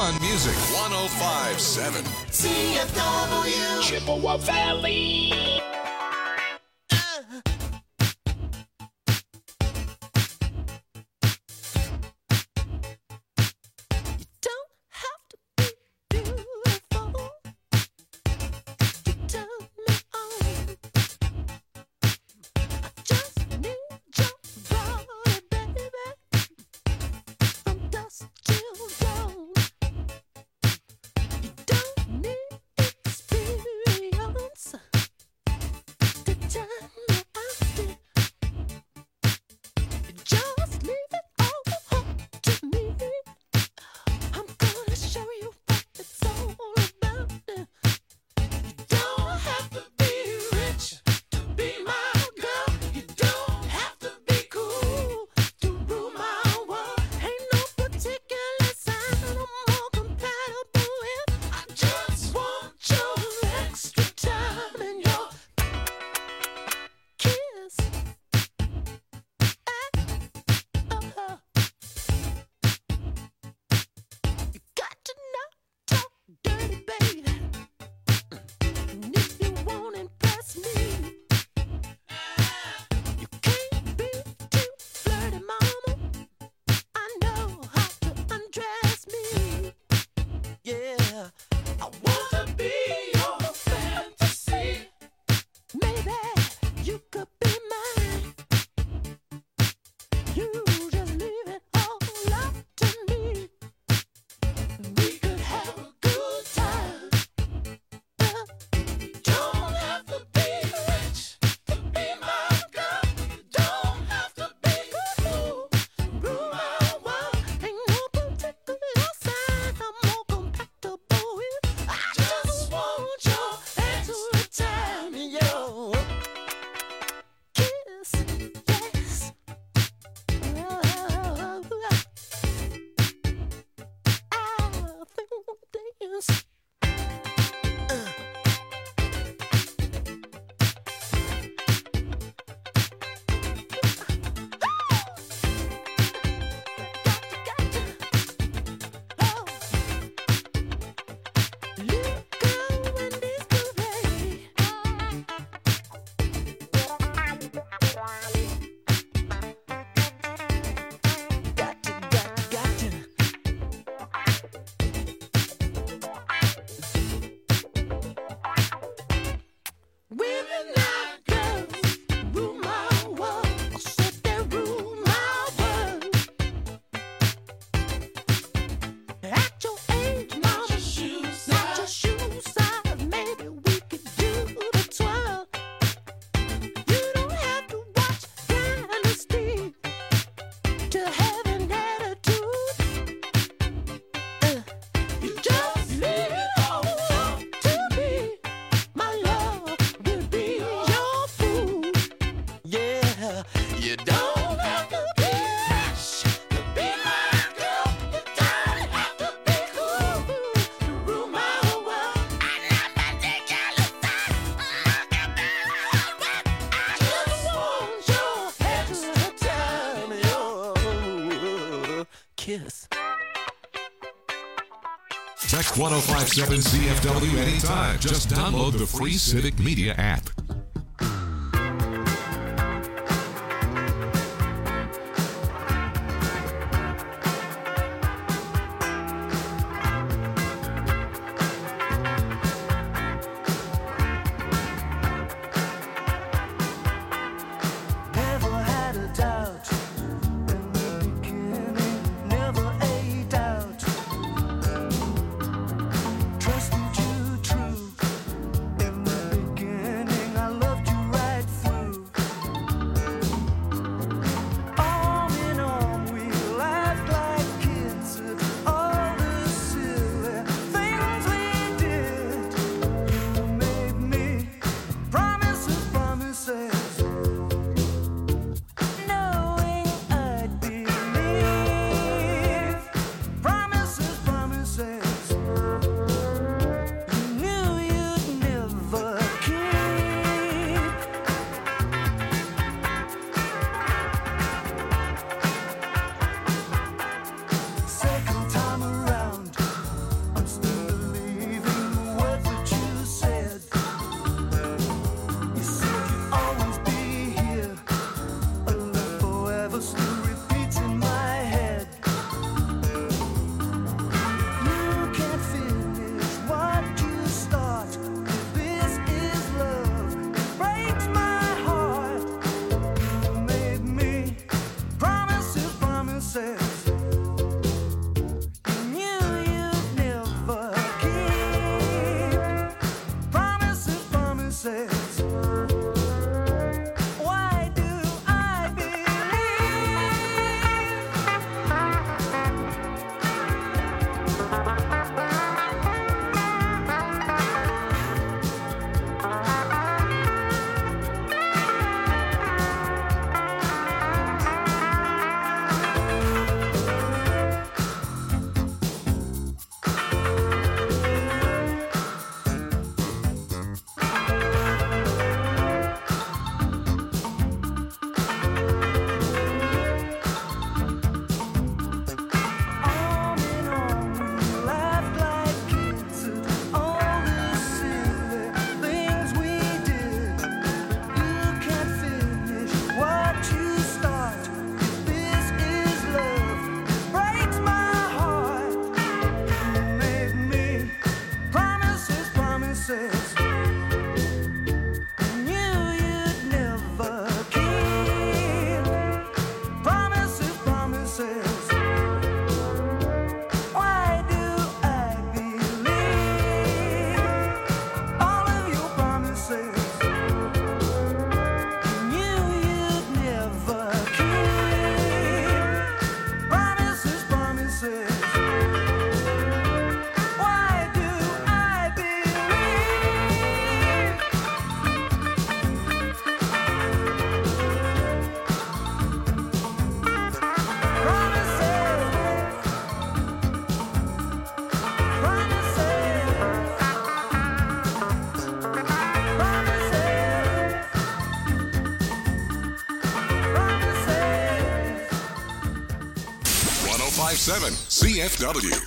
fun music. 105.7 CFW. Chippewa Valley. Text 1057 CFW anytime. Just download the free Civic Media app. Trusted you true in the beginning. 105.7 CFW.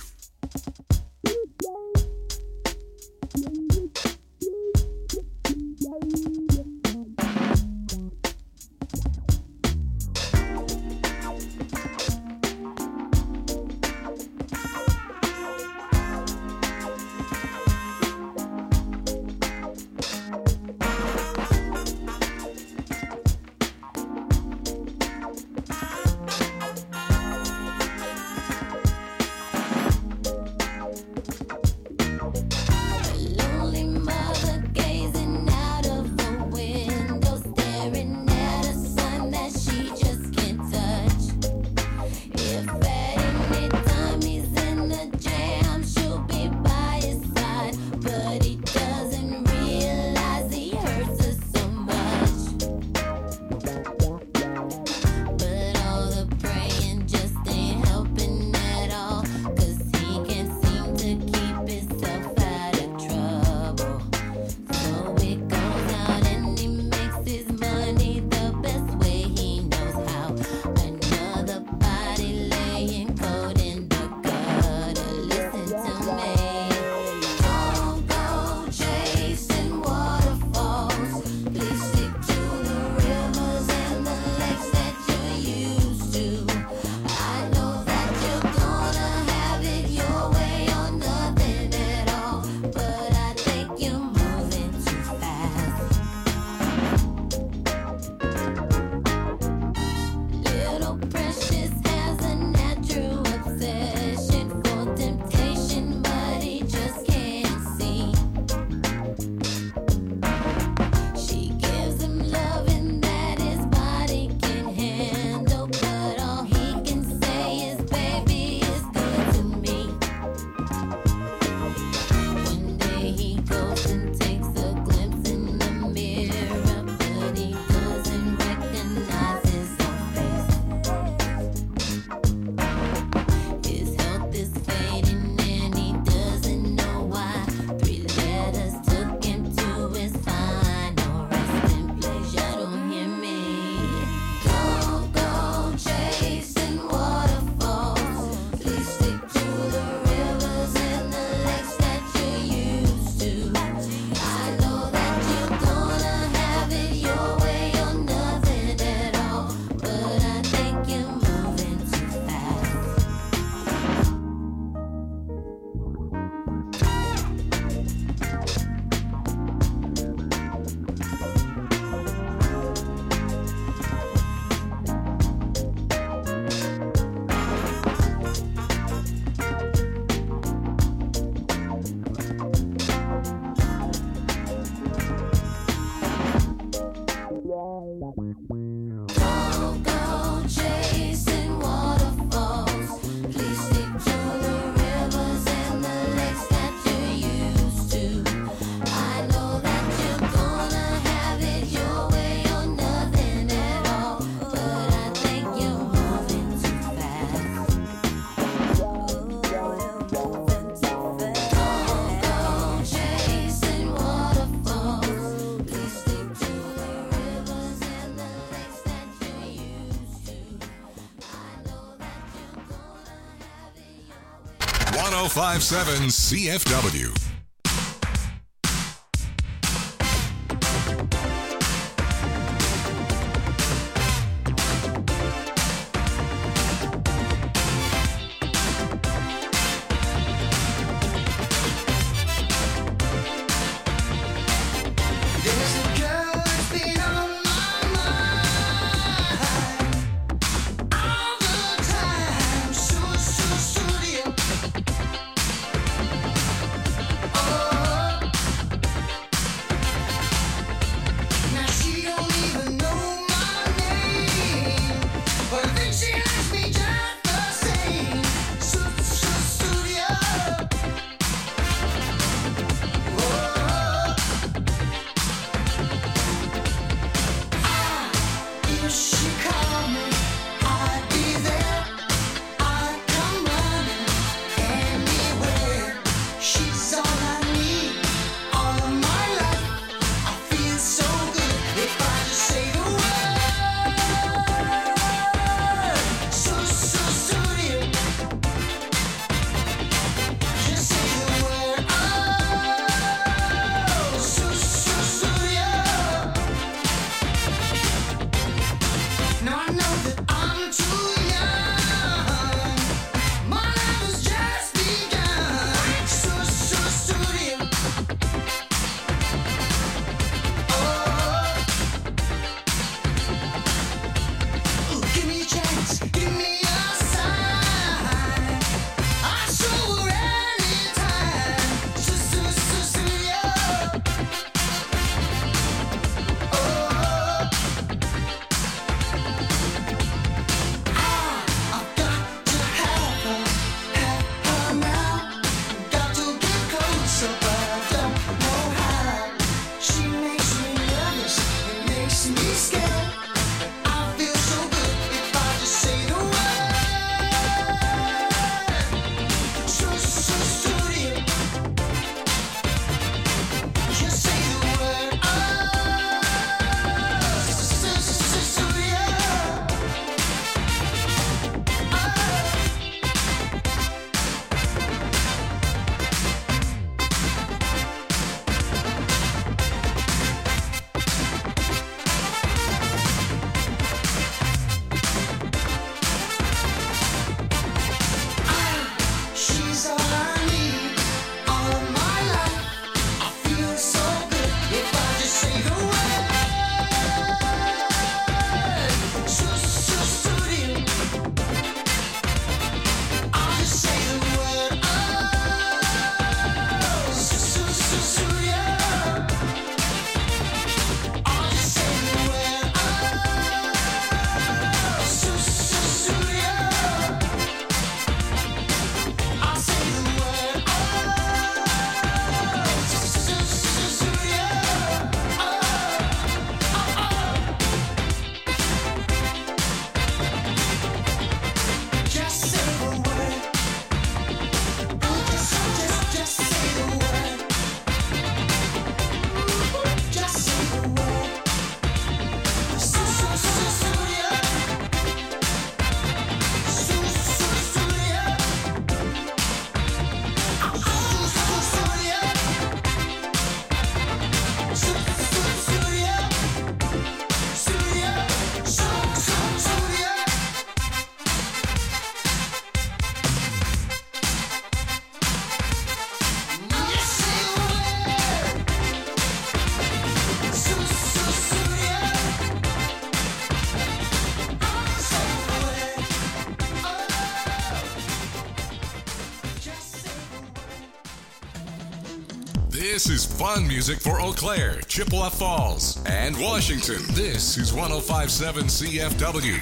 .105.7 CFW. This is fun music for Eau Claire, Chippewa Falls, and Washington. This is 105.7 CFW.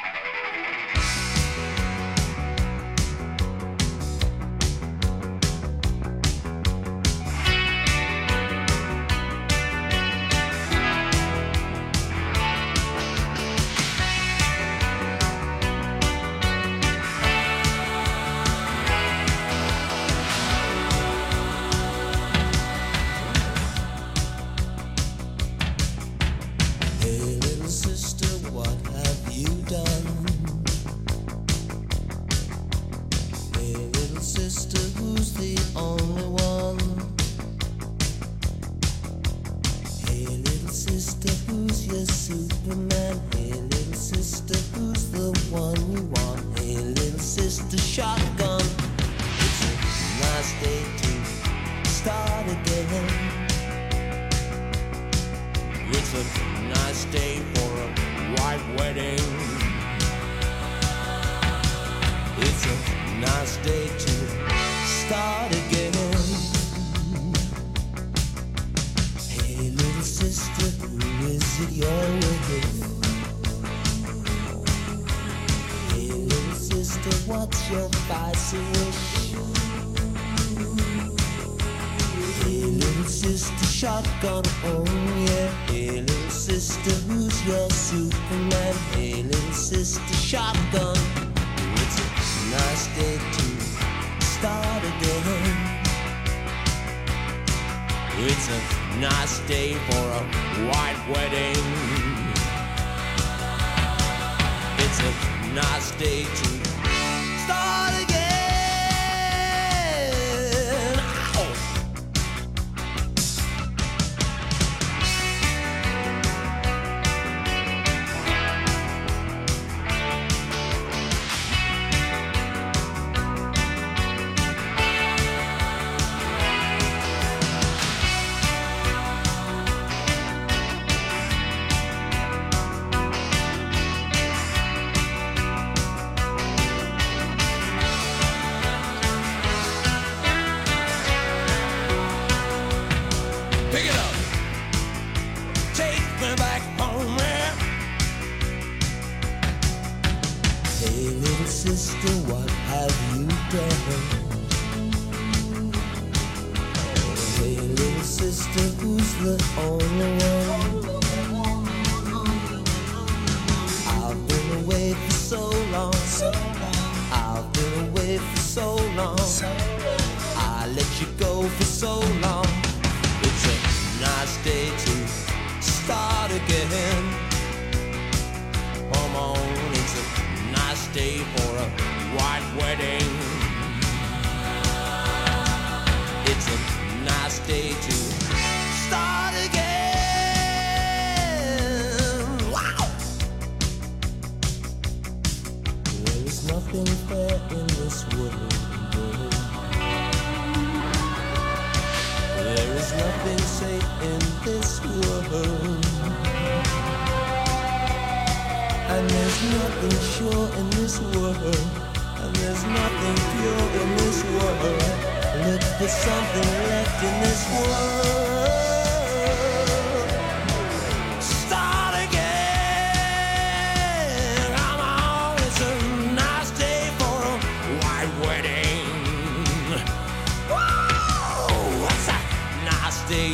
Day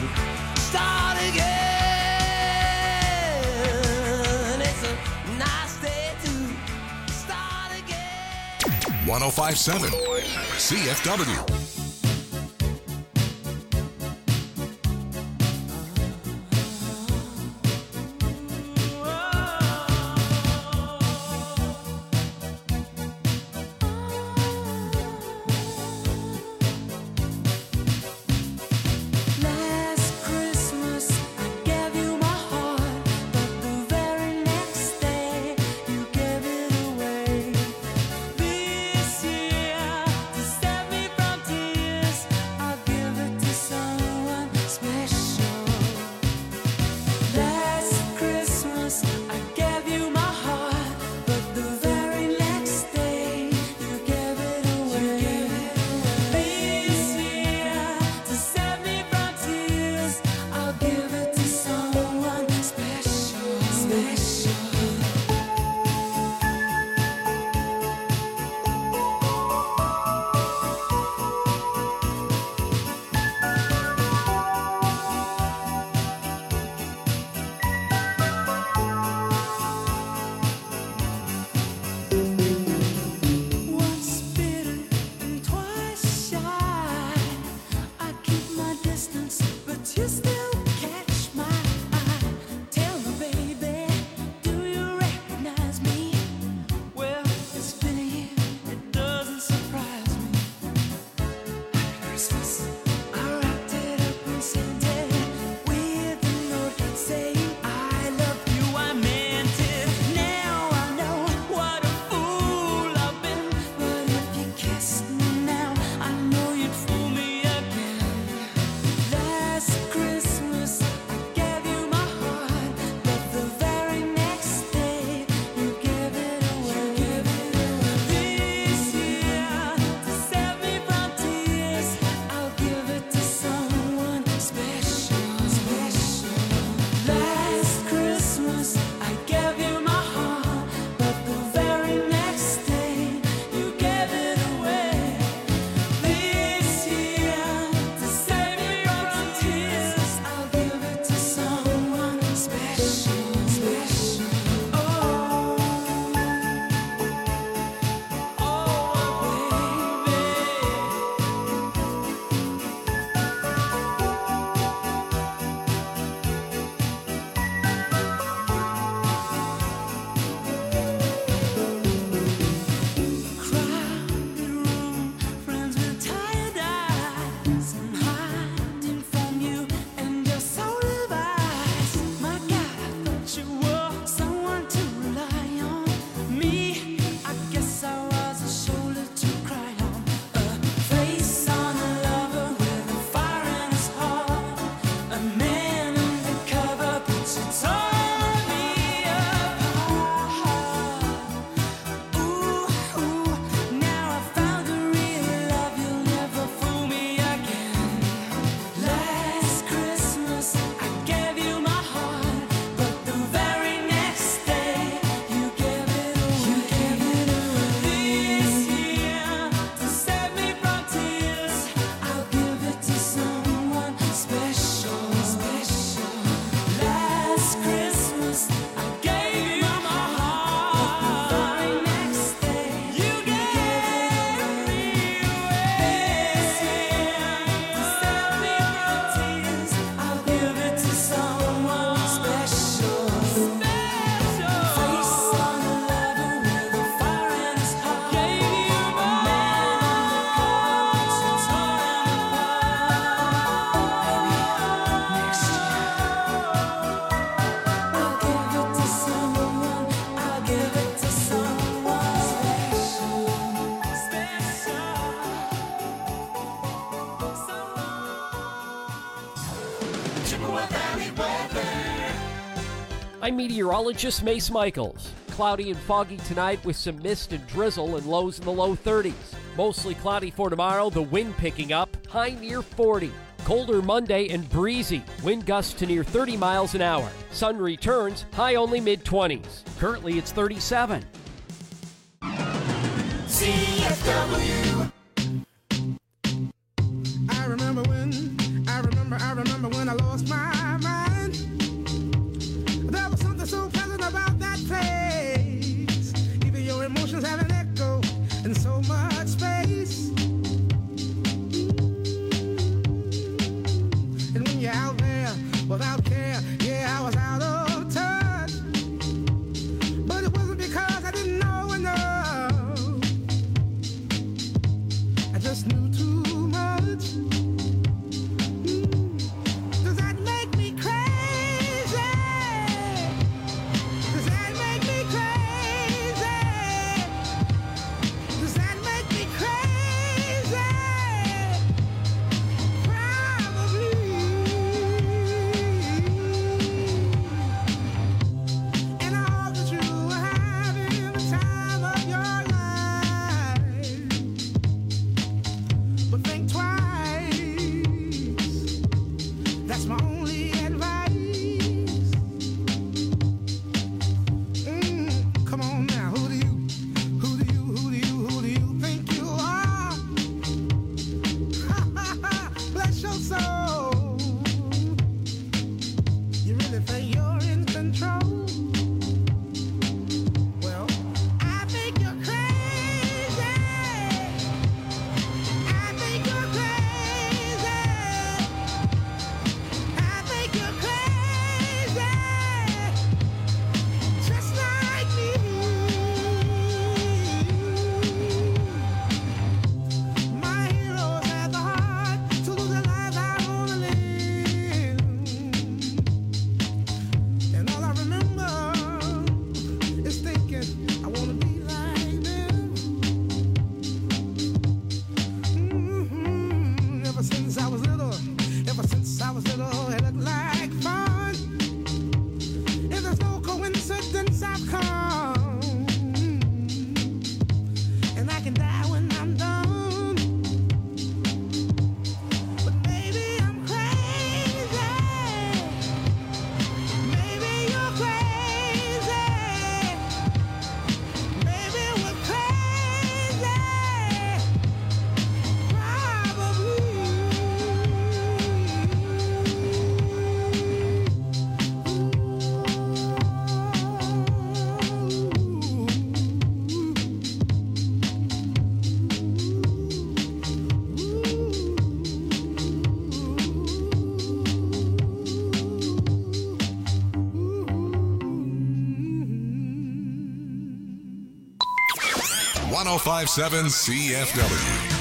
to start again. 105.7 CFW. This year to save me from tears. I'm meteorologist Mace Michaels. Cloudy and foggy tonight with some mist and drizzle and lows in the low 30s. Mostly cloudy for tomorrow, the wind picking up, high near 40. Colder Monday and breezy, wind gusts to near 30 miles an hour. Sun returns, high only mid-20s. Currently it's 37. CFW. I remember when I lost my mind. There was something so pleasant about that place. Even your emotions have an echo in so much space. And when you're out there without care, yeah, I was out of touch. But it wasn't because I didn't know enough. 1057 CFW.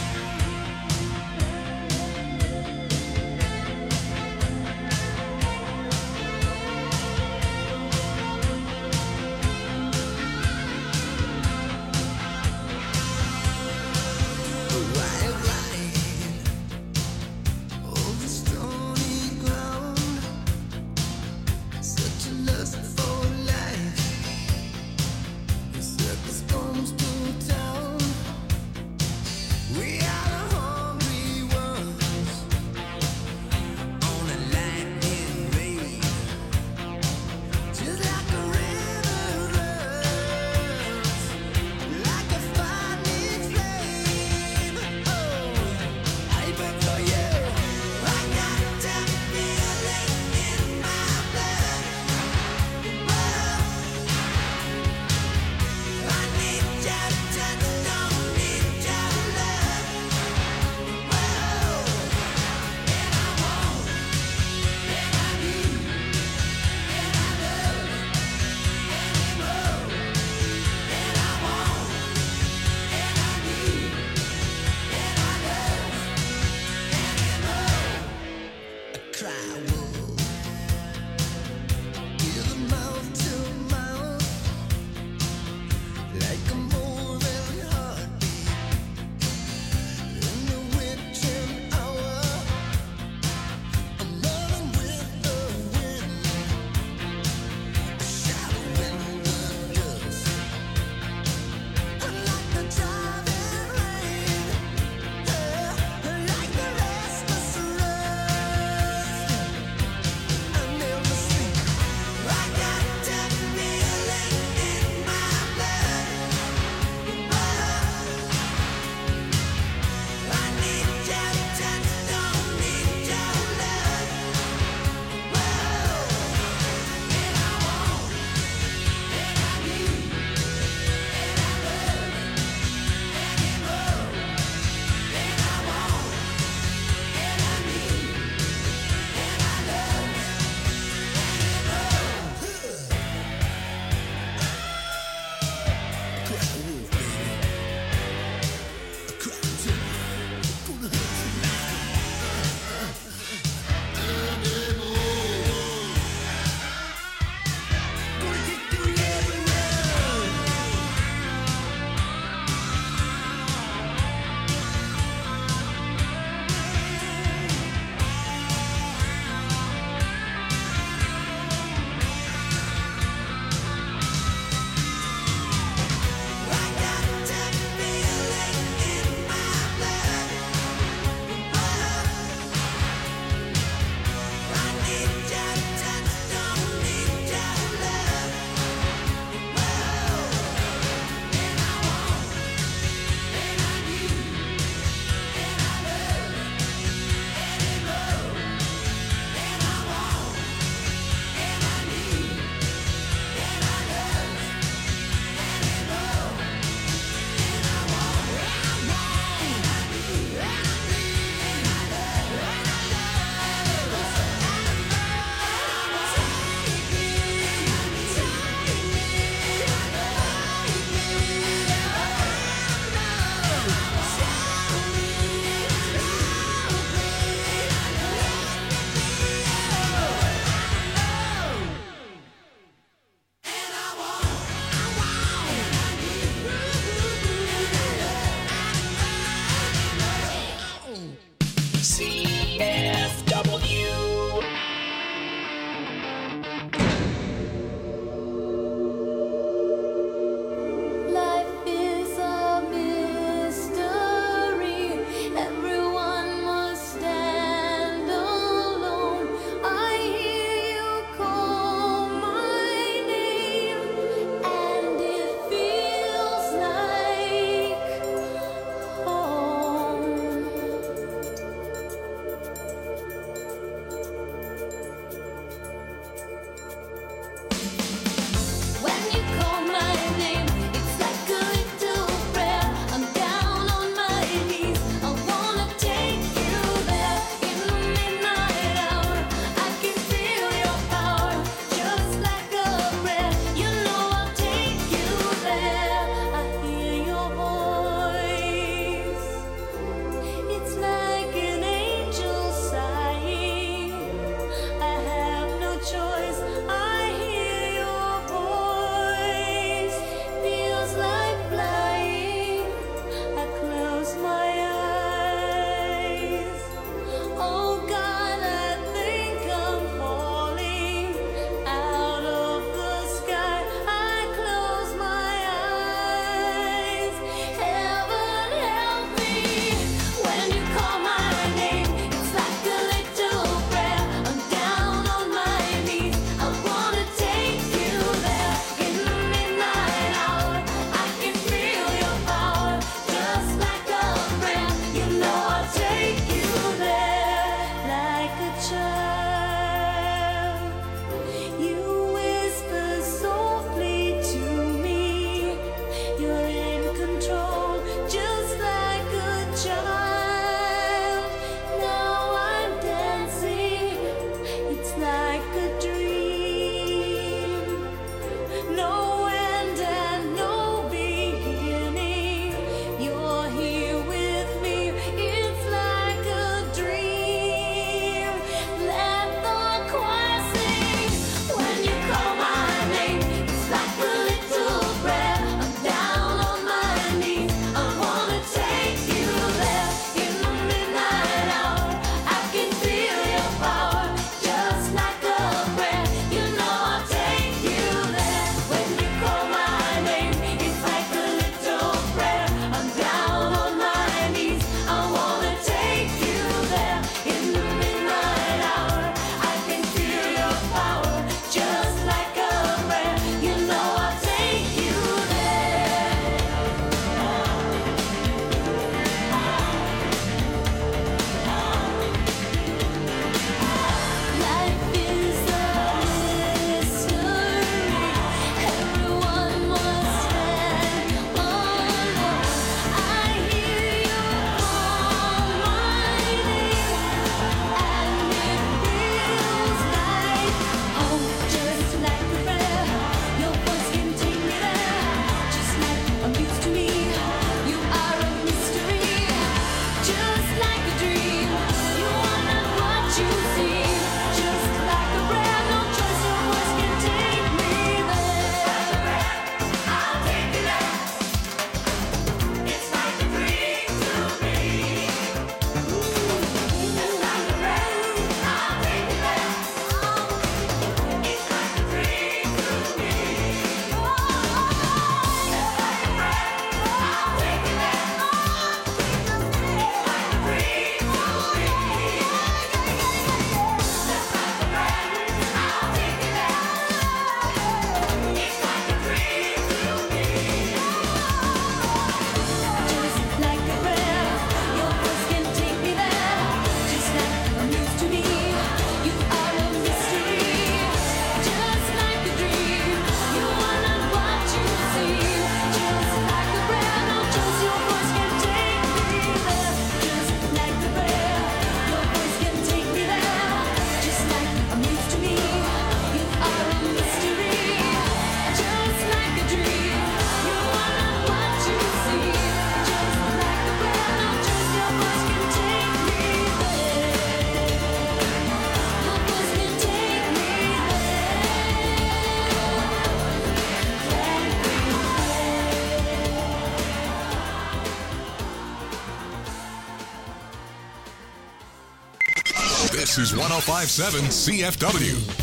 This is 105.7 CFW.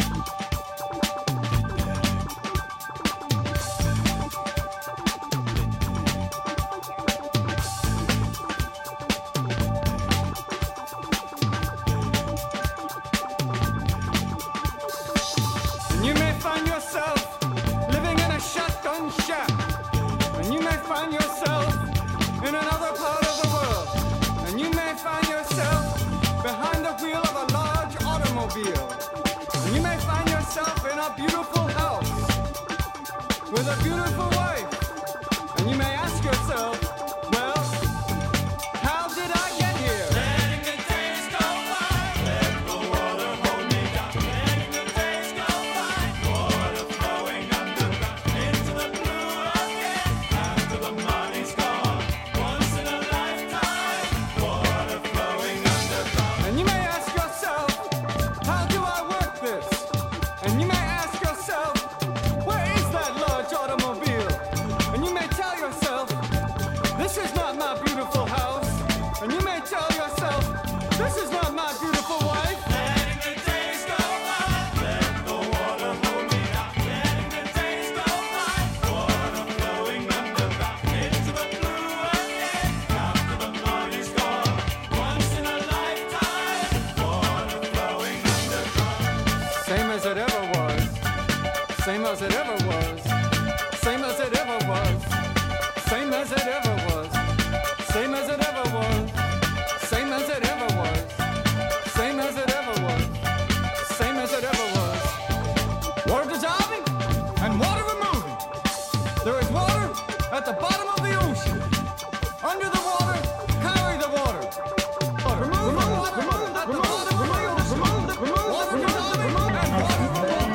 You may find yourself living in a shotgun shack, and you may find yourself in another part of the world, and you may find yourself behind the wheel of a large automobile, and you may find yourself in a beautiful house with a beautiful wife, and you may ask yourself, well, how did I get here? Letting the days go by, let the water hold me down. Letting the days go by, water flowing underground into the blue again. After the money's gone, once in a lifetime, water flowing underground. And you may ask yourself, how do I work this? And you may ask yourself, where is that large automobile? And you may tell yourself, this is not my beautiful house. And you may tell yourself, this is not my beautiful wife. Letting the days go by, let the water hold me down. Letting the days go by, water flowing underground into the blue again. After the money's gone, once in a lifetime, water flowing underground. Same as it ever was, same as it ever was, same as it ever was, same as it ever was, same as it ever was, same as it ever was, same as it ever was, same as it ever was. Water dissolving and water removing. There is water at the bottom of the ocean. Under the water, carry the water. Remove the water at the bottom of the ocean. Water dissolving and water removing.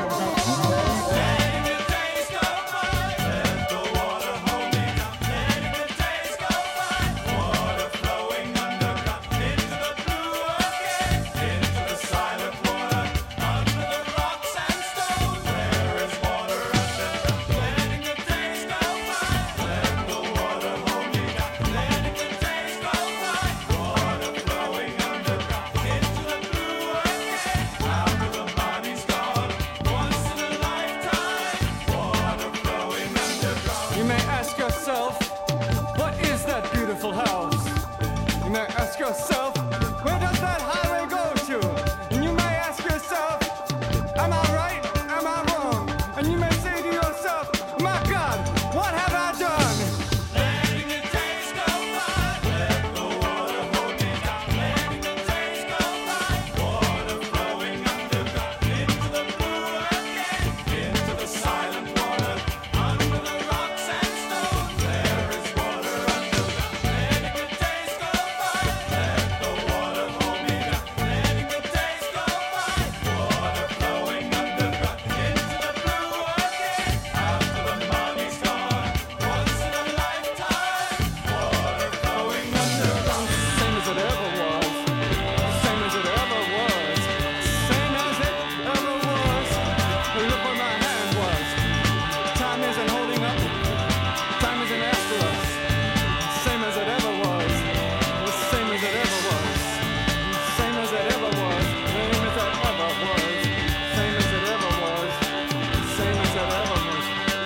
Letting the days go by, let the water hold me down. Letting the days go by, water flowing underground into the blue again, into the silent water, under the rocks and stones. There is water underground. Letting the days go by, let the water hold me down. Letting the days go by, water flowing underground into the blue again. After the money's gone, once in a lifetime, water flowing underground. You may ask yourself, what is that beautiful house? You may ask yourself, where does that highway go to? And you may ask yourself, am I right? Am I wrong? And you may say to yourself, my God, what have I done? Letting the days go by, let the water hold me down. Letting the days go by, water flowing underground into the blue again, into the silent water, under the rocks and stones. There is water underground. Letting the days go by, let the water hold me down. Letting the days go by, water flowing underground into the blue again. After the money's gone, once in a lifetime, water flowing underground. Same as it ever was, same as it ever was, same as it ever was. Look where my hand was. Time isn't holding up, time isn't after us. Same as it ever was, same as it ever was, same as it ever was, same as it ever was, same as it ever was, same as it ever was.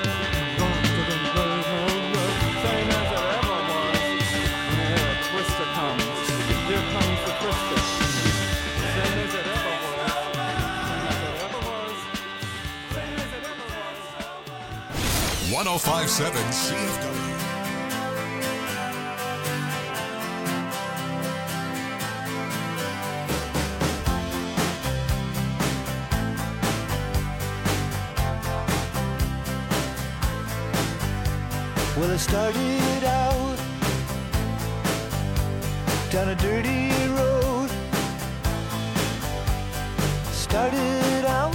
Same as it ever was. And here a twister comes. Here comes the twister. Same as it ever was. Same as it ever was. 105.7 CFW. Well, I started out down a dirty road. Started out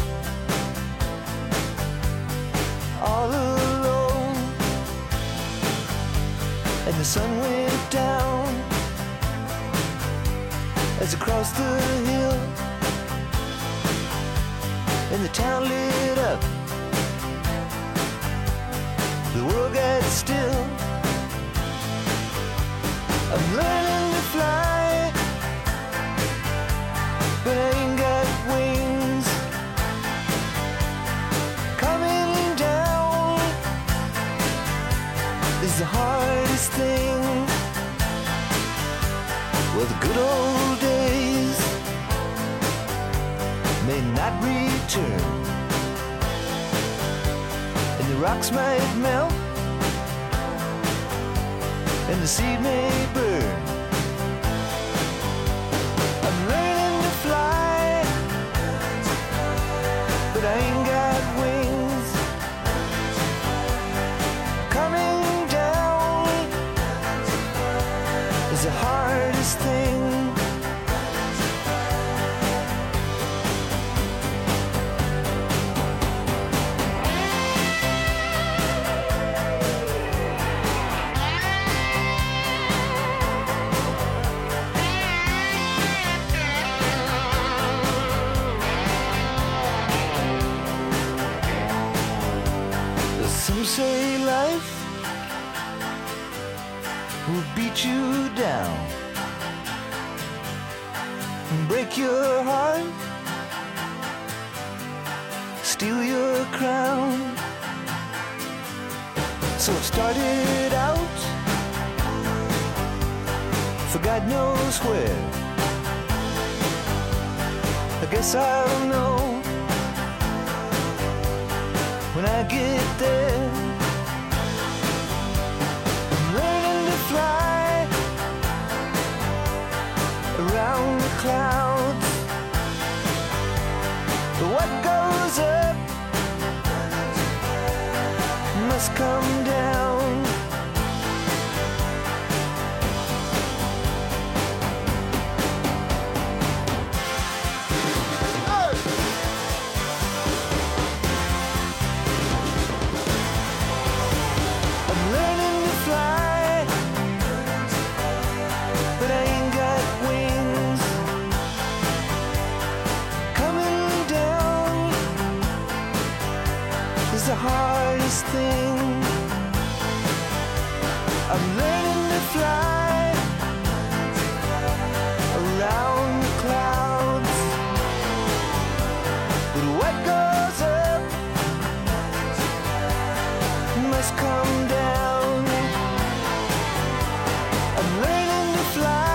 all alone, and the sun went down as I crossed the hill, and the town lit up. The world got still. I'm learning to fly. not return. And the rocks might melt, and the sea may burn. I'm learning to fly, but I ain't got wings. Coming down is the hardest thing. Some say life will beat you down and break your heart, steal your crown. So it started out for God knows where. I guess I'll know when I get there. I'm learning to fly around the clouds, but what goes up must come down. The hardest thing. I'm learning to fly around the clouds, but what goes up must come down. I'm learning to fly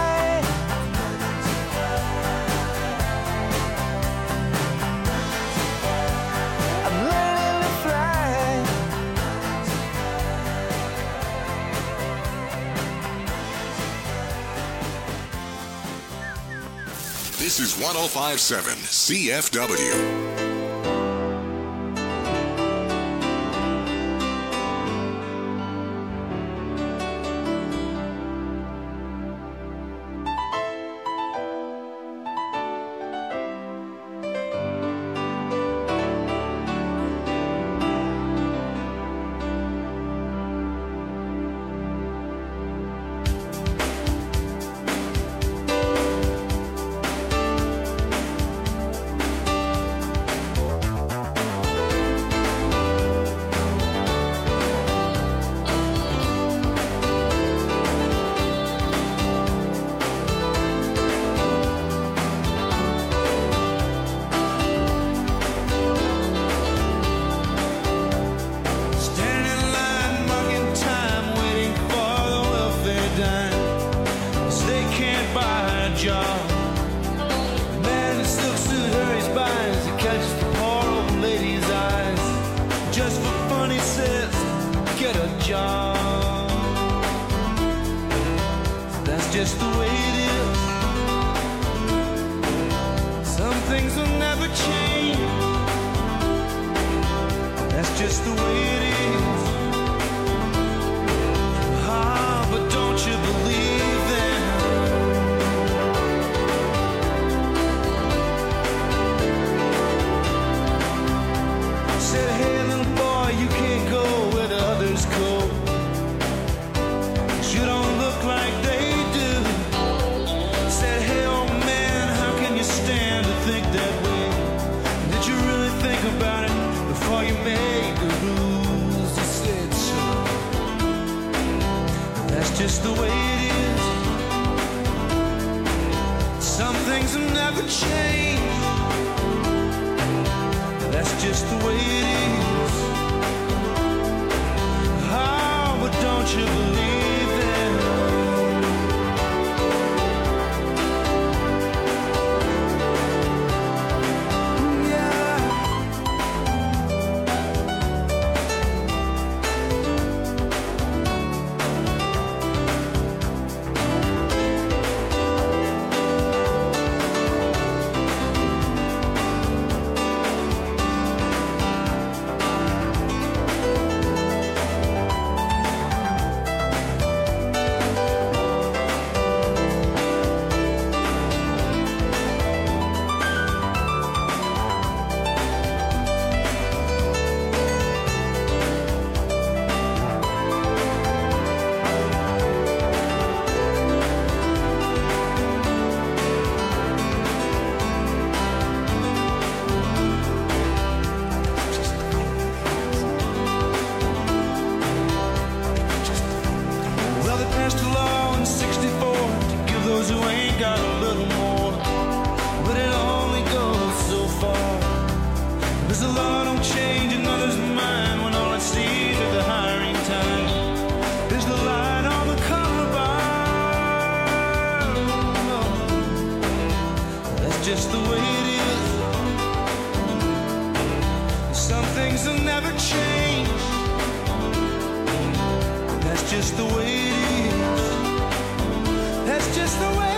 This is 105.7 CFW. Just the way it is. Some things have never changed. That's just the way it is. Oh, but don't you believe it? Yeah. just the way it is. Some things will never change. That's just the way it is. That's just the way it is.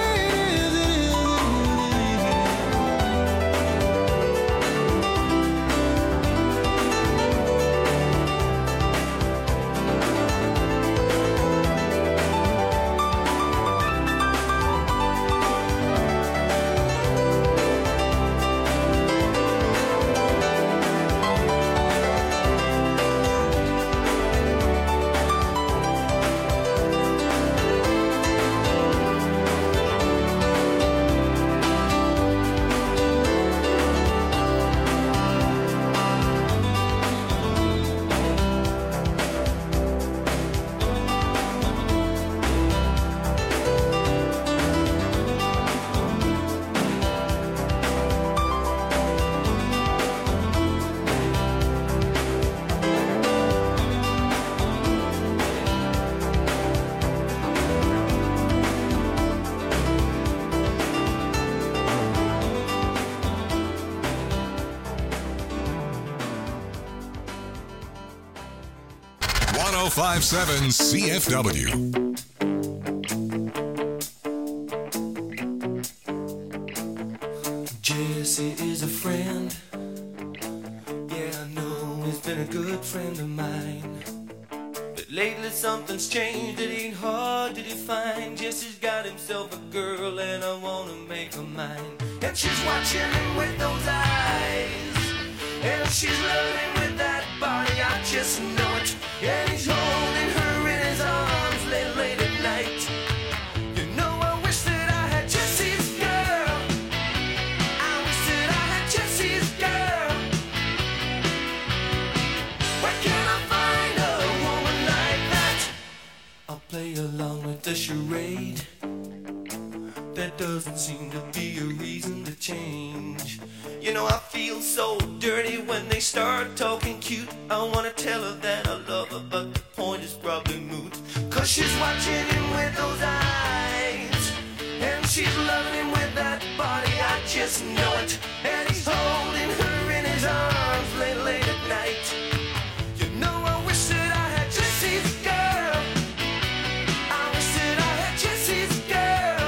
.057 CFW. Jesse is a friend. Yeah, I know he's been a good friend of mine. But lately something's changed, it ain't hard to define. Jesse's got himself a girl and I wanna make her mine. And she's watching him with those eyes, and she's loving him with that body, I just know it. And he's holding her in his arms late at night. You know, I wish that I had Jesse's girl. I wish that I had Jesse's girl. Where can I find a woman like that? I'll play along with the charade. There doesn't seem to be a reason to change. You know, I feel so dirty when they start talking cute. I wanna tell her that I love her, but the point is probably moot. Cause she's watching him with those eyes, and she's loving him with that body, I just know it. And he's holding her in his arms late at night. You know, I wish that I had Jesse's girl. I wish that I had Jesse's girl.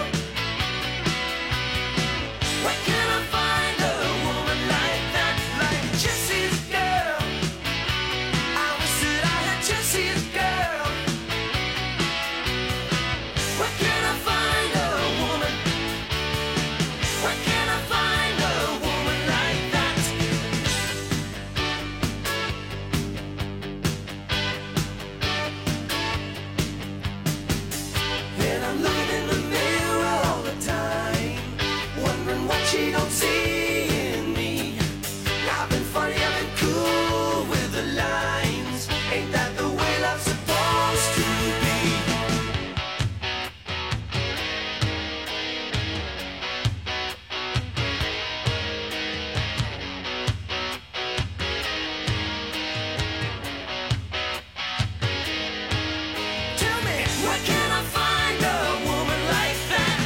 Where can I find a woman like that, like Jesse's girl? I wish that I had Jesse's girl. Where can I find a woman? Where can I find a woman like that? And I'm looking in the mirror all the time, wondering what she don't see in me. I've been funny, I've been cool with the lines. Ain't that the way love's supposed to be? Tell me, where can I find a woman like that?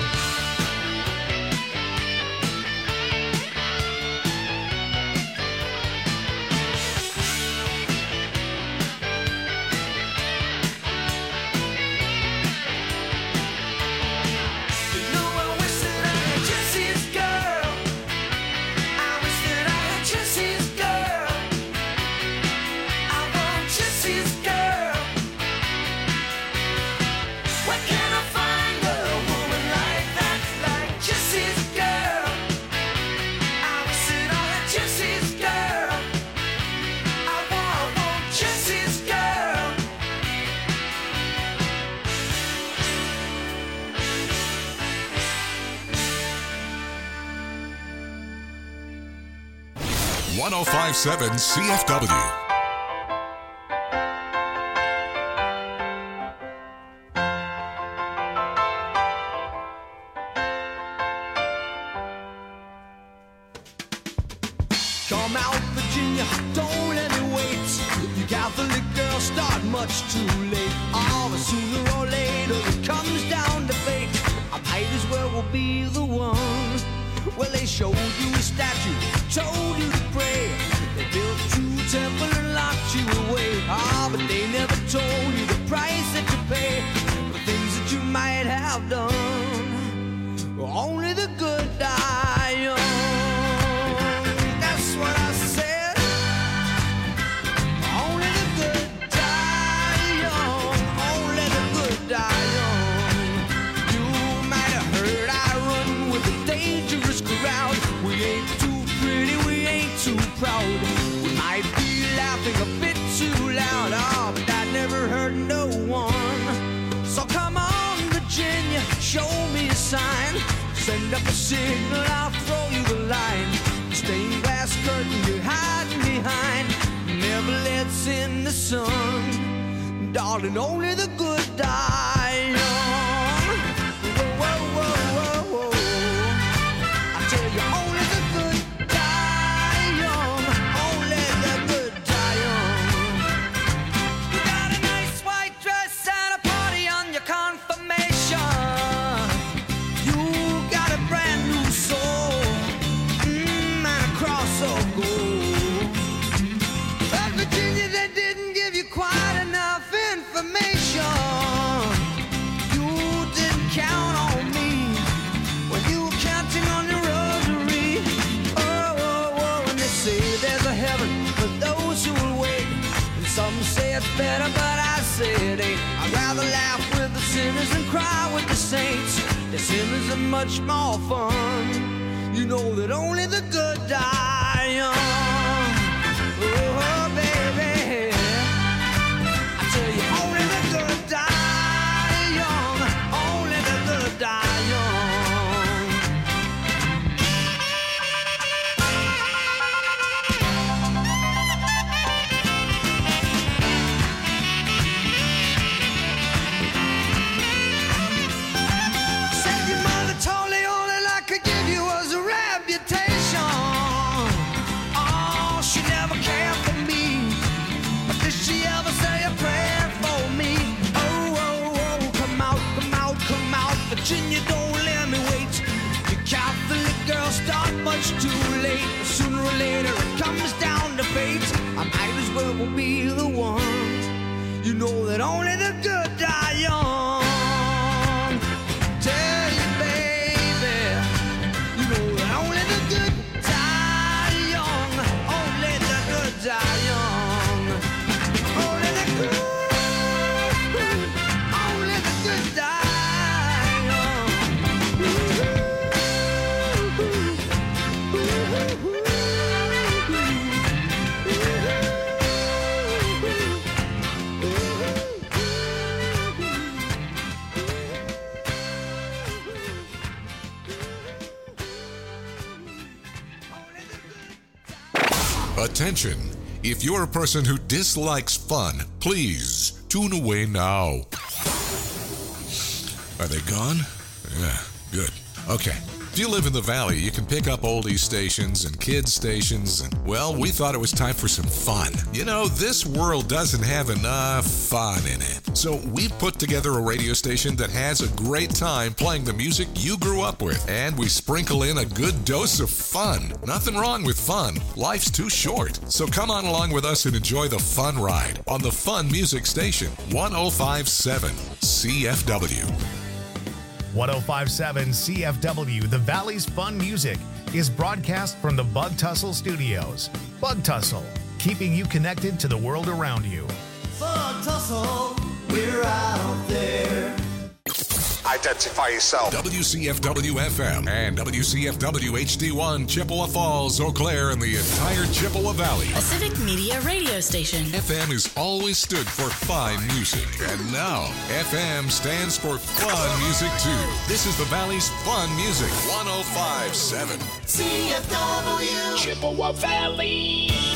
You know, I wish that I had Jesse's girl. I wish that I had Jesse's girl. I want Jesse's girl. Where can I find a woman like that, like Jesse's girl? I wish that I had Jesse's girl. I want Jesse's girl. 1057 CFW. Come out, Virginia, don't let me wait. You Catholic girls start much too late. Oh, but sooner or later it comes down to fate. I might as well be the one. Well, they showed you a statue, told you to pray. They built you a temple and locked you away. Ah, but they never told you the price that you pay for things that you might have done. Only the good die young. That's what I said. Only the good die young. Only the good die young. You might have heard I run with a dangerous crowd. We ain't too pretty, we ain't too proud. We might be laughing a bit too loud. Oh, but that never hurt no one. So come on, Virginia, show me a sign. Send up a signal, I'll throw you the line. Stained glass curtain you're hiding behind never lets in the sun. Darling, only the good die young. Whoa, whoa, whoa, whoa, whoa. I tell you, only the good die young. Only the good die young. You got a nice white dress at a party on your confirmation. Better, but I say it ain't. I'd rather laugh with the sinners than cry with the saints. The sinners are much more fun. You know that only the good die young. Oh, baby, I tell you, only the good die young. Only the good die young. Virginia, don't let me wait. You Catholic girls start much too late. Sooner or later it comes down to fate. I might as well be the one. You know that only the good die young. Tell you, baby, you know that only the good die young. Only the good die young. Only the good, only the good die. Attention! If you're a person who dislikes fun, please tune away now. Are they gone? Yeah, good. Okay. If you live in the Valley, you can pick up oldies stations and kids stations, and, well, we thought it was time for some fun. You know, this world doesn't have enough fun in it. So we've put together a radio station that has a great time playing the music you grew up with, and we sprinkle in a good dose of fun. Nothing wrong with fun. Life's too short. So come on along with us and enjoy the fun ride on the Fun Music Station, 105.7 CFW. 105.7 CFW, the Valley's Fun Music, is broadcast from the Bug Tussle Studios. Bug Tussle, keeping you connected to the world around you. Bug Tussle, we're out there. Identify yourself. WCFW FM and WCFW HD1, Chippewa Falls, Eau Claire, and the entire Chippewa Valley. A civic media radio station. FM has always stood for fine music, and now FM stands for fun music too. This is the Valley's Fun Music, 105.7 CFW Chippewa Valley.